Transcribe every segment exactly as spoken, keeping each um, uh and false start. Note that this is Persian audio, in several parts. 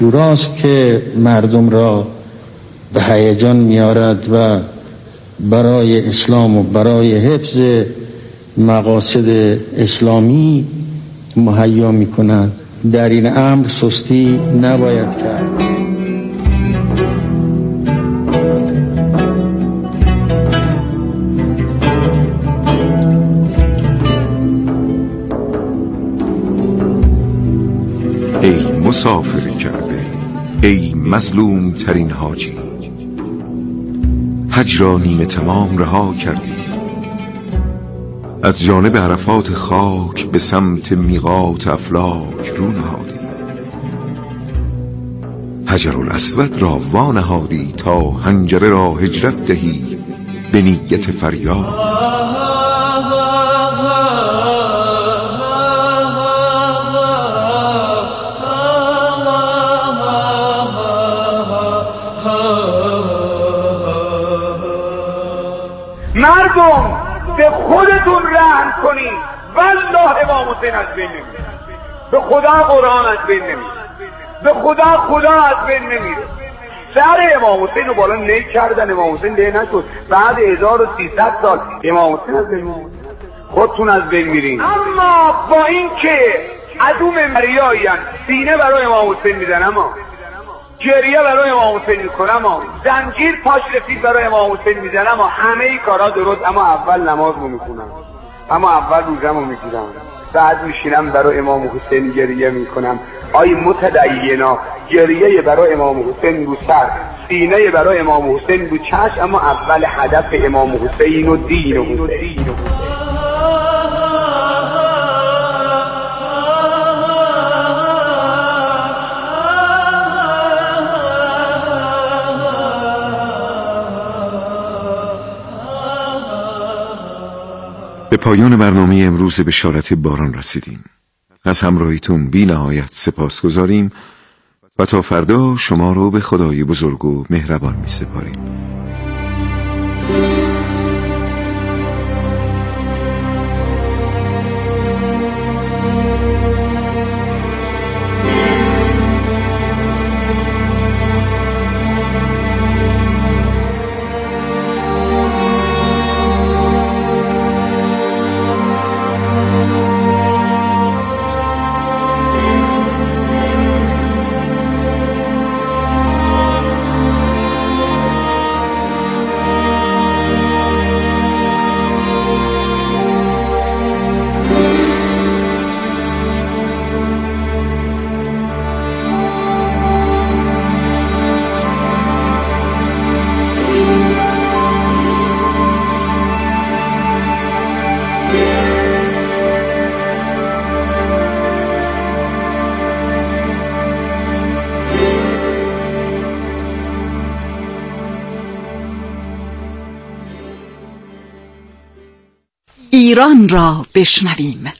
شوراست که مردم را به هیجان میارد و برای اسلام و برای حفظ مقاصد اسلامی مهیا می کند. در این امر سستی نباید کرد. ای مسافر کعبه، ای مظلوم ترین حاجی، حج را نیمه تمام رها کردی، از جانب عرفات خاک به سمت میقات افلاک رو نهادی، حجرالاسود را وانهادی تا حنجره را هجرت دهی به نیت فریاد. مردم به خودتون رحم کنید، والله امام حسین از بین نمیره، به خدا قرآن از بین نمیره، به خدا خدا از بین نمیره. سر امام حسین رو بالا نی کردن، امام حسین ده نشد. بعد هزار و سیصد سال امام حسین از بین میره، خودتون از بین میرین. اما با این که عدو مریایین سینه برای امام حسین میزن، اما گریه برای امام حسین میکنم، اما زنجیر پاش رسید برای امام حسین میزنم، اما همه ای کارا درست، اما اول نماز رو میخونم، اما اول روزم رو میگیرم، بعد میشینم برای امام حسین گریه میکنم. آی متدینا، گریه برای امام حسین رو سر، سینه برای امام حسین رو چشم، اما اول هدف امام حسین و دین و حسین. به پایان برنامه امروز بشارت باران رسیدیم. از همراهیتون بی نهایت سپاس گذاریم و تا فردا شما رو به خدای بزرگ و مهربان می سپاریم. ایران را بشنویم.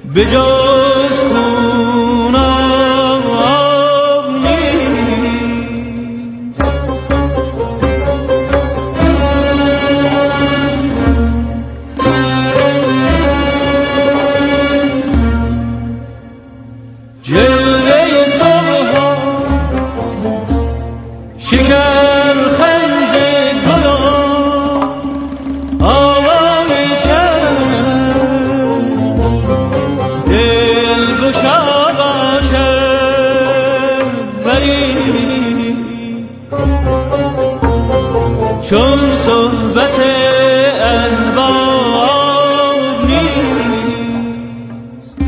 به جز خون آب نیست. جلوه صبح ها شکر خنده گلان آوای چشم دل گشا باشد ولی چون صحبت احباب نیست.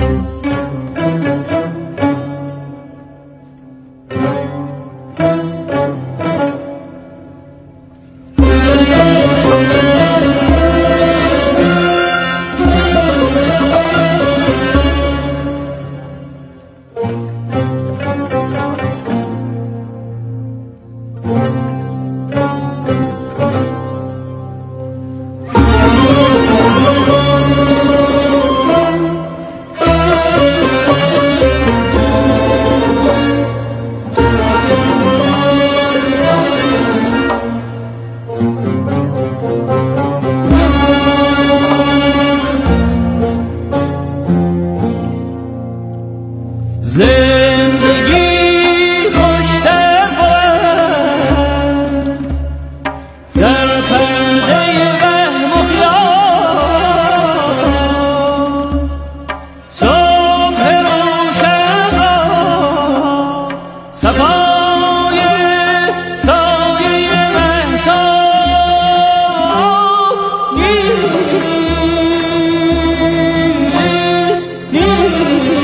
زندگی خوشتر بود در پرده وهم و خیال، صبح روشن را صفای سایه مهتاب نیست نیست.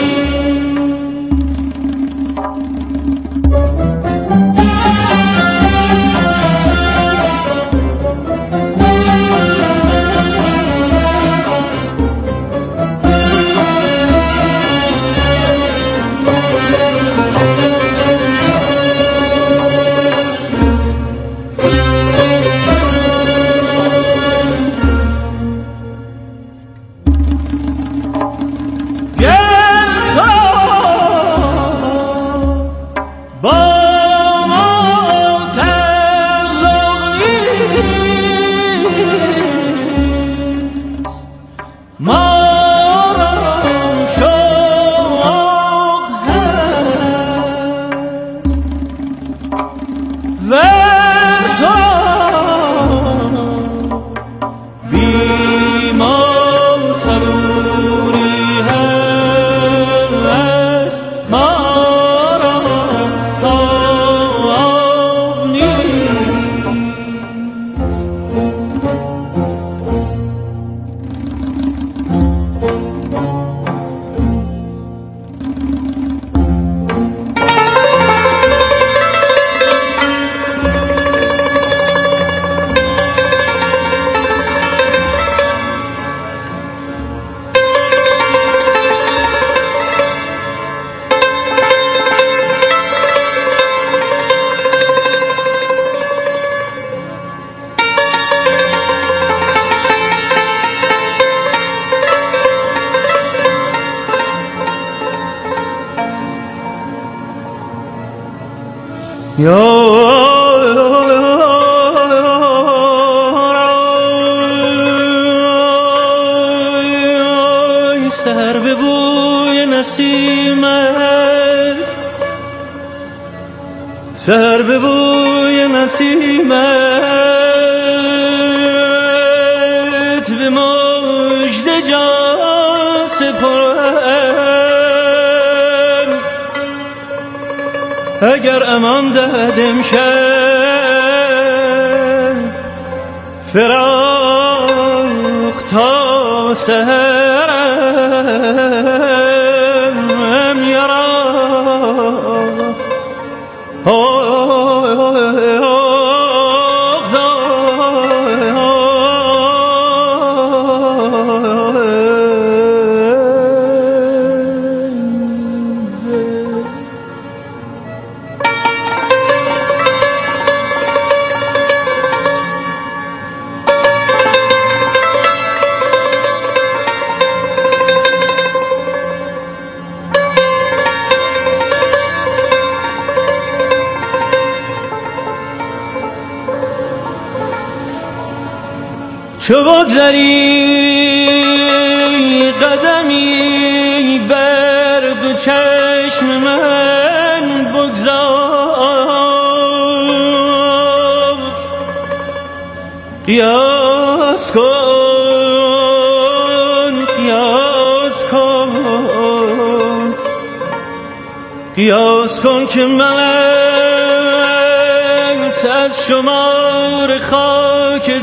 یا سر به بوی نسیمت، سر به بوی نسیمت به مژده جان سپرم. اگر امان دهد امشب فراق تا سحرم یارا چو بگذری قدمی بر دو چشم من بگذار، قیاس کن قیاس کن قیاس کن که منت از شمار خاک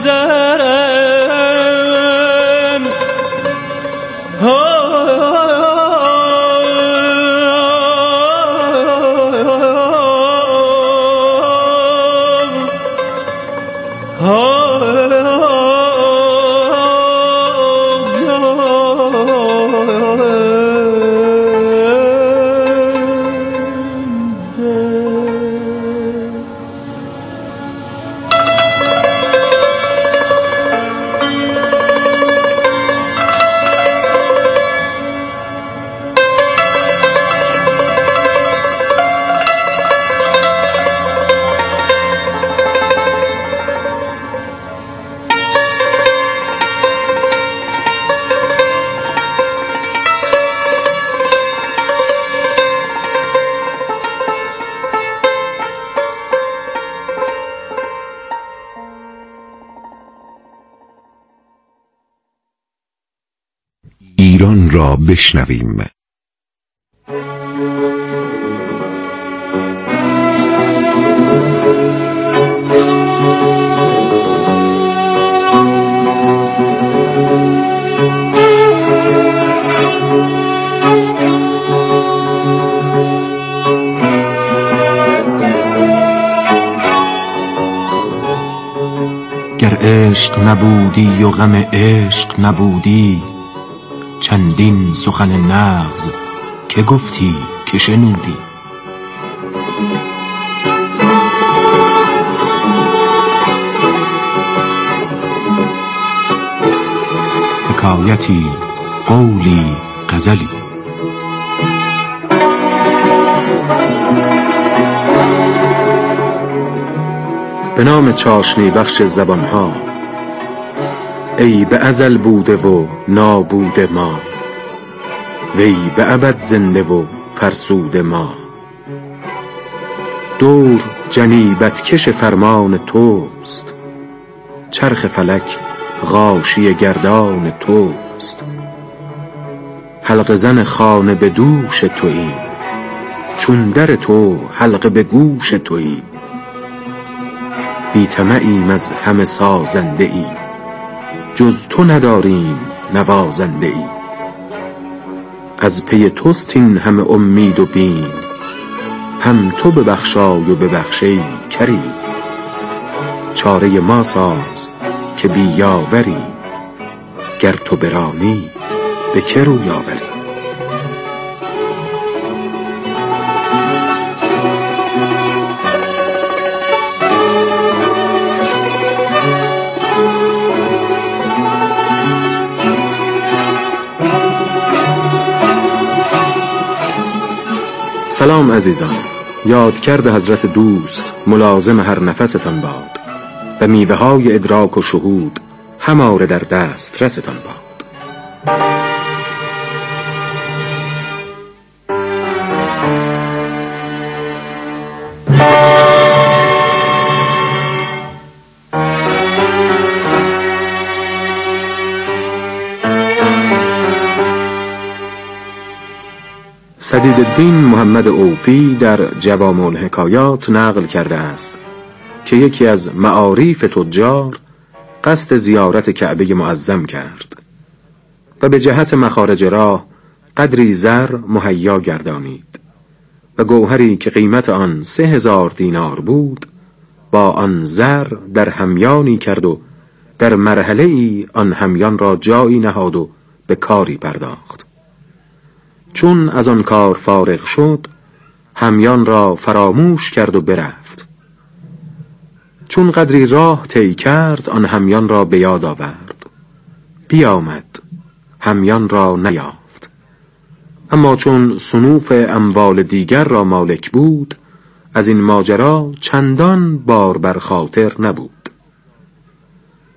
درم. ایران را بشنویم. گر عشق نبودی و غم عشق نبودی، چندین سخن نغز که گفتی که شنودی. حکایتی، قولی، غزلی. به نام چاشنی بخش زبانها. ای به ازل بوده و نابود ما، وی به ابد زنده و فرسود ما. دور جنیبت کش فرمان توست، چرخ فلک غاشیه گردان توست. حلقه زن خانه به دوش تویی، چون در تو حلقه به گوش تویی. بی طمعیم از همه سازنده ای، جز تو نداریم نوازنده ای. از پی توست این همه امید و بیم، هم تو ببخشای و ببخشی کریم. چاره ما ساز که بی یاوری، گر تو برانی به که روی آوری. سلام عزیزان، یادکرد حضرت دوست ملازم هر نفستان باد و میوه های ادراک و شهود هماره در دست رستان باد. سدیدالدین محمد اوفی در جوامع الحکایات نقل کرده است که یکی از معاریف تجار قصد زیارت کعبه معظم کرد و به جهت مخارج راه قدری زر مهیا گردانید و گوهری که قیمت آن سه هزار دینار بود با آن زر در همیانی کرد و در مرحله ای آن همیان را جایی نهاد و به کاری پرداخت. چون از آن کار فارغ شد، همیان را فراموش کرد و برفت. چون قدری راه طی کرد، آن همیان را به یاد آورد. بیامد، همیان را نیافت. اما چون صنوف اموال دیگر را مالک بود، از این ماجرا چندان بار بر خاطر نبود.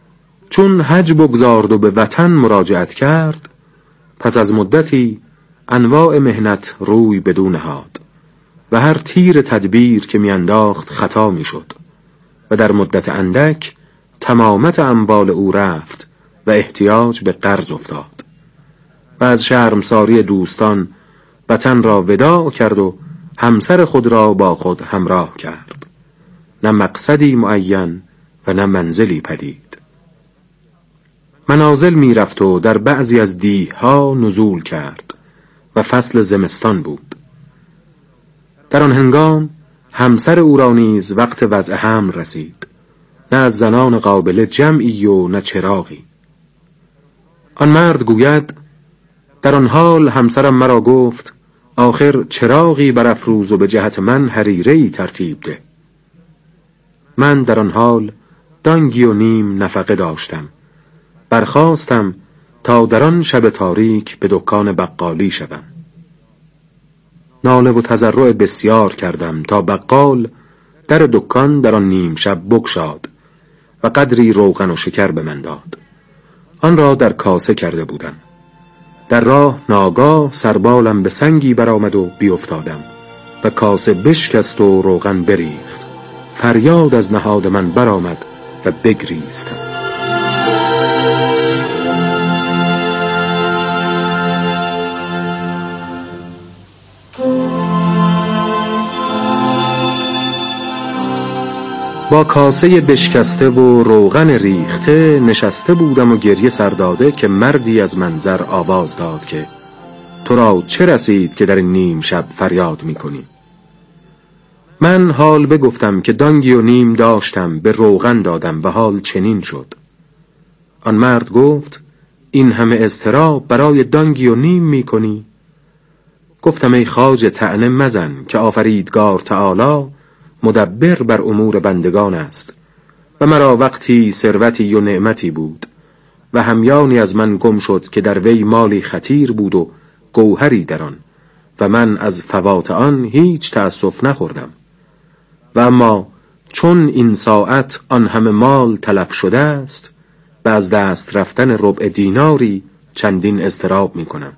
چون حج بگذارد و به وطن مراجعت کرد، پس از مدتی انواع مهنت روی بدو نهاد و هر تیر تدبیر که میانداخت خطا میشد و در مدت اندک تمامت اموال او رفت و احتیاج به قرض افتاد و از شرمساری دوستان وطن را وداع کرد و همسر خود را با خود همراه کرد. نه مقصدی معین و نه منزلی پدید. منازل می رفت و در بعضی از دیه‌ها نزول کرد و فصل زمستان بود. در آن هنگام همسر او را نیز وقت وضع حمل رسید. نه از زنان قابل جمعی و نه چراغی. آن مرد گوید در آن حال همسرم مرا گفت آخر چراغی برافروز و به جهت من حریره‌ای ترتیب ده. من در آن حال دانگی و نیم نفقه داشتم. برخاستم تا در آن شب تاریک به دکان بقالی شدم. ناله و تضرع بسیار کردم تا بقال در دکان در آن نیم شب بگشاد و قدری روغن و شکر به من داد. آن را در کاسه کرده بودم. در راه ناگاه سربالم به سنگی برآمد و بیافتادم و کاسه بشکست و روغن بریخت. فریاد از نهاد من برآمد و بگریستم. با کاسه بشکسته و روغن ریخته نشسته بودم و گریه سرداده که مردی از منظر آواز داد که تو را چه رسید که در این نیم شب فریاد می کنی؟ من حال بگفتم که دانگی و نیم داشتم به روغن دادم و حال چنین شد. آن مرد گفت این همه اضطراب برای دانگی و نیم می کنی؟ گفتم ای خواجه طعنه مزن که آفریدگار تعالی مدبر بر امور بندگان است و مرا وقتی ثروتی و نعمتی بود و همیانی از من گم شد که در وی مالی خطیر بود و گوهری در آن و من از فوات آن هیچ تأسف نخوردم و اما چون این ساعت آن همه مال تلف شده است و از دست رفتن ربع دیناری چندین اضطراب می کنم.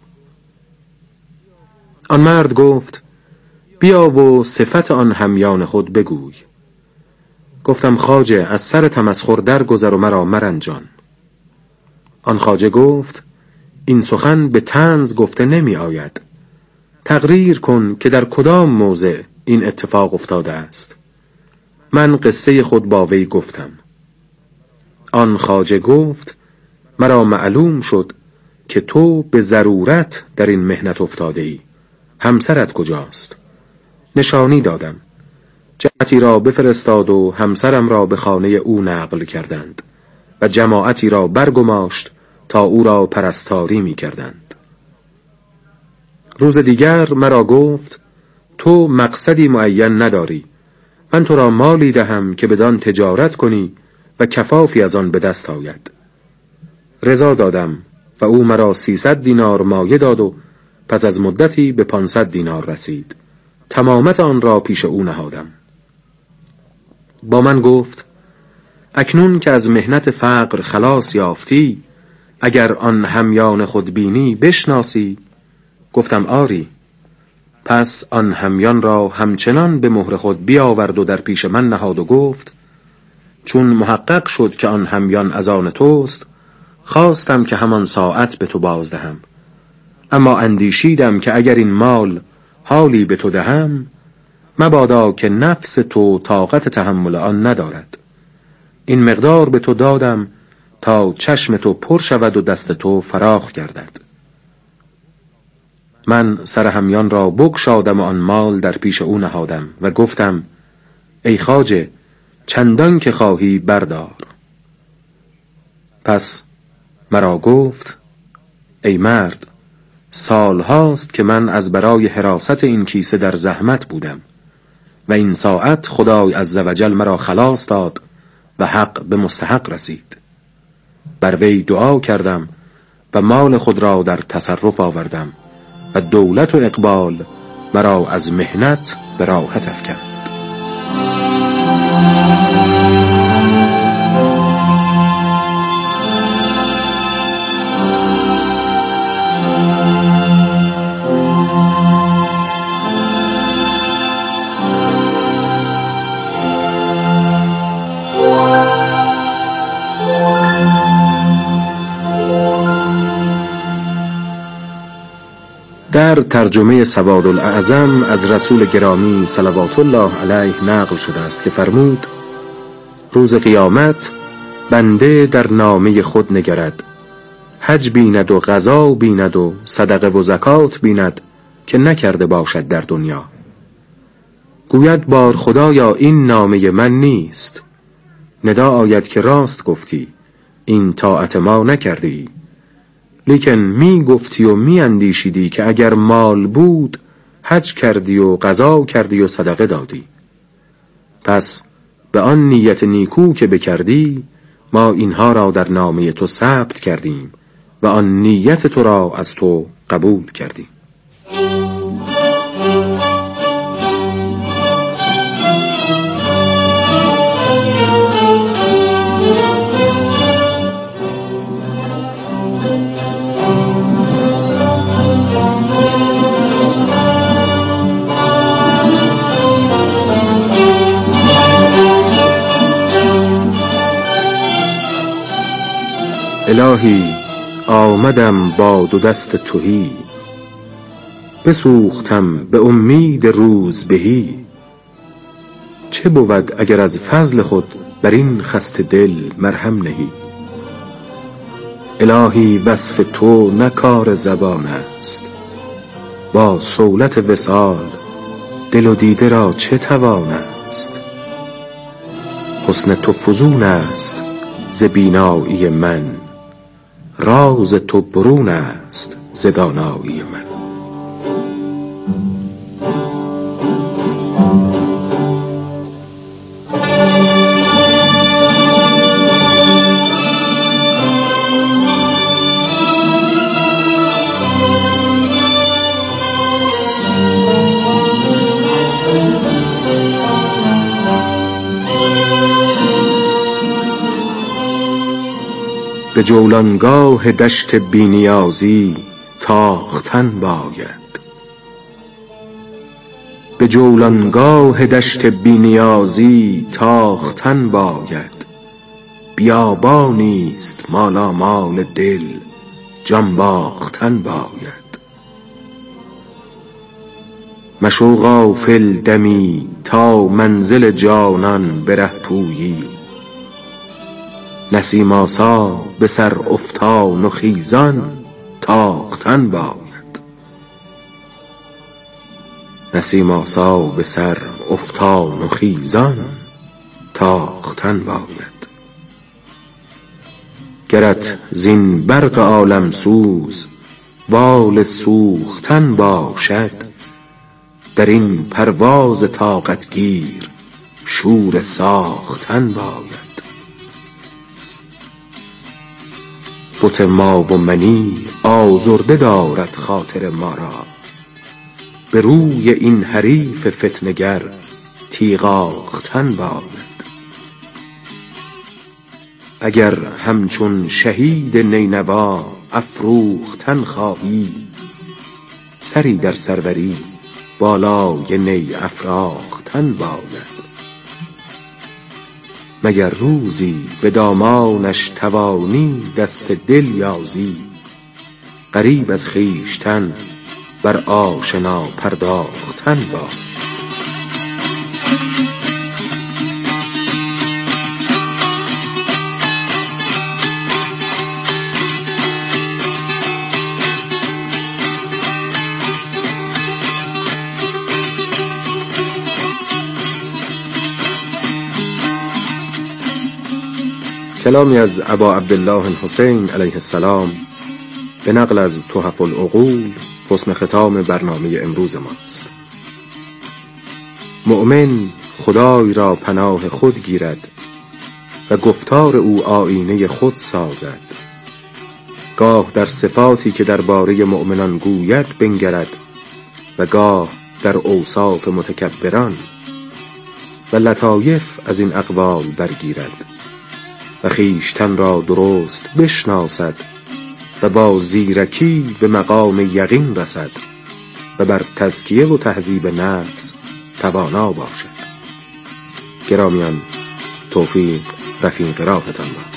آن مرد گفت بیا و صفت آن همیان خود بگوی. گفتم خواجه از سر تمسخر در گذر و مرا مرنجان. آن خواجه گفت این سخن به طنز گفته نمی آید. تقریر کن که در کدام موضع این اتفاق افتاده است. من قصه خود با وی گفتم. آن خواجه گفت مرا معلوم شد که تو به ضرورت در این مهنت افتاده ای. همسرت کجاست؟ نشانی دادم. جماعتی را بفرستاد و همسرم را به خانه او نقل کردند و جماعتی را برگماشت تا او را پرستاری می کردند. روز دیگر مرا گفت تو مقصدی معین نداری. من تو را مالی دهم که بدان تجارت کنی و کفافی از آن به دست آید. رضا دادم و او مرا سیصد دینار مایه داد و پس از مدتی به پانصد دینار رسید. تمامت آن را پیش او نهادم. با من گفت اکنون که از مهنت فقر خلاص یافتی اگر آن همیان خود بینی بشناسی. گفتم آری. پس آن همیان را همچنان به مهر خود بیاورد و در پیش من نهاد و گفت چون محقق شد که آن همیان از آن توست خواستم که همان ساعت به تو بازدهم، اما اندیشیدم که اگر این مال حالی به تو دهم مبادا که نفس تو طاقت تحمل آن ندارد. این مقدار به تو دادم تا چشم تو پر شود و دست تو فراخ گردد. من سر همیان را بگشادم و آن مال در پیش او نهادم و گفتم ای خواجه چندان که خواهی بردار. پس مرا گفت ای مرد سال هاست که من از برای حراست این کیسه در زحمت بودم و این ساعت خدای عزوجل مرا خلاص داد و حق به مستحق رسید. بر وی دعا کردم و مال خود را در تصرف آوردم و دولت و اقبال مرا از مهنت به راحت افکند. در ترجمه سواد الاعظم از رسول گرامی صلوات الله علیه نقل شده است که فرمود: روز قیامت بنده در نامه خود نگرد، حج بیند و غزا بیند و صدقه و زکات بیند که نکرده باشد در دنیا. گوید بار خدایا این نامه من نیست. ندا آید که راست گفتی، این طاعت ما نکردی، لیکن می گفتی و می اندیشیدی که اگر مال بود حج کردی و غزا کردی و صدقه دادی. پس به آن نیت نیکو که بکردی ما اینها را در نامه تو ثبت کردیم و آن نیت تو را از تو قبول کردیم. الهی آمدم با دو دست تهی، بسوختم به امید روز بهی. چه بود اگر از فضل خود بر این خسته دل مرهم نهی؟ الهی وصف تو نه کار زبان است، با صولت وصال دل و دیده را چه توان است؟ حسن تو فزون است ز بینایی من، راز تو برون است ز دانایی من. به جولانگاه دشت بینیازی تاختن باید، به جولانگاه دشت بینیازی تاختن باید. بیابانیست مالامال دل جان باختن باید. مشو غافل دمی تا منزل جانان به ره پویی، نسیم آسا به سر افتان و خیزان تاختن باید. نسیم آسا به سر افتان و خیزان تاختن باید. گرت زین برق عالم سوز بال سوختن باشد، در این پرواز طاقت گیر شور ساختن باید. بت ما و منی آزرده دارد خاطر ما را، به روی این حریف فتنگر تیغ آختن باید. اگر همچون شهید نینوا افروختن خواهی، سری در سروری بالای نی افراختن باید. مگر روزی به دامانش توانی دست دل یازی، غریب از خویشتن بر آشنا پرداختن باید. کلامی از ابا عبدالله الحسین علیه السلام به نقل از تحف العقول حسن ختام برنامه امروز ماست. مؤمن خدای را پناه خود گیرد و گفتار او آیینه خود سازد. گاه در صفاتی که درباره مؤمنان گوید بنگرد و گاه در اوصاف متکبران، و لطایف از این اقوال برگیرد و خویشتن را درست بشناسد و با زیرکی به مقام یقین رسد و بر تزکیه و تهذیب نفس توانا باشد. گرامیان، توفیق رفیق راهتان باد.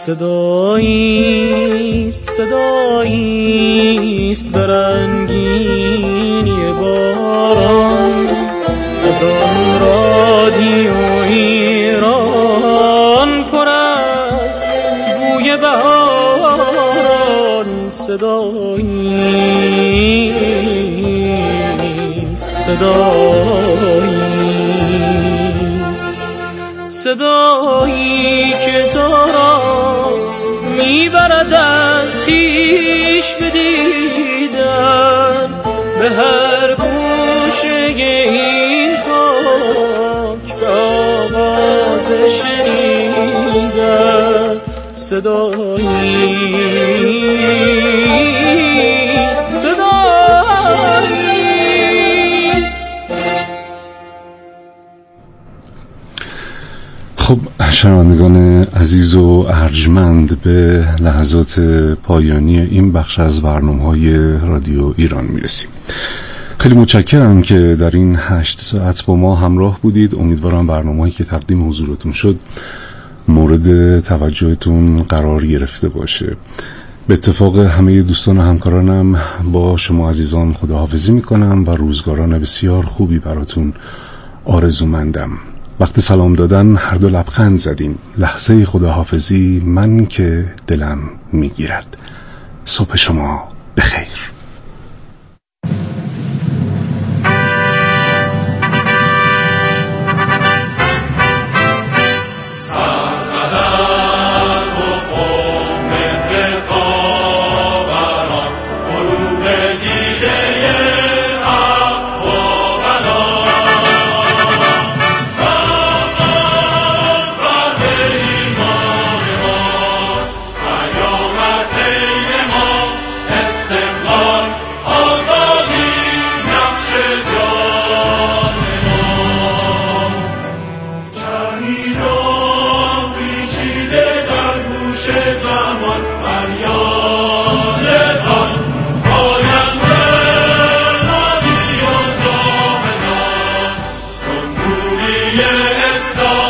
صداییست صداییست برنگینی باران از آن رادیو ایران پر از بوی بهاران صداییست صداییست صدایی که تو را میبرد از خویش بدیدن به هر گوشه این خاک به آواز شنیدن صداییست صداییست. خب شنوندگان عزیز و ارجمند، به لحظات پایانی این بخش از برنامه‌های رادیو ایران میرسیم. خیلی متشکرم که در این هشت ساعت با ما همراه بودید. امیدوارم برنامه‌هایی که تقدیم حضورتون شد مورد توجهتون قرار گرفته باشه. به اتفاق همه دوستان و همکارانم با شما عزیزان خداحافظی میکنم و روزگاران بسیار خوبی براتون آرزومندم. وقت سلام دادن هر دو لبخند زدیم. لحظه خداحافظی من که دلم میگیرد. صبح شما بخیر. He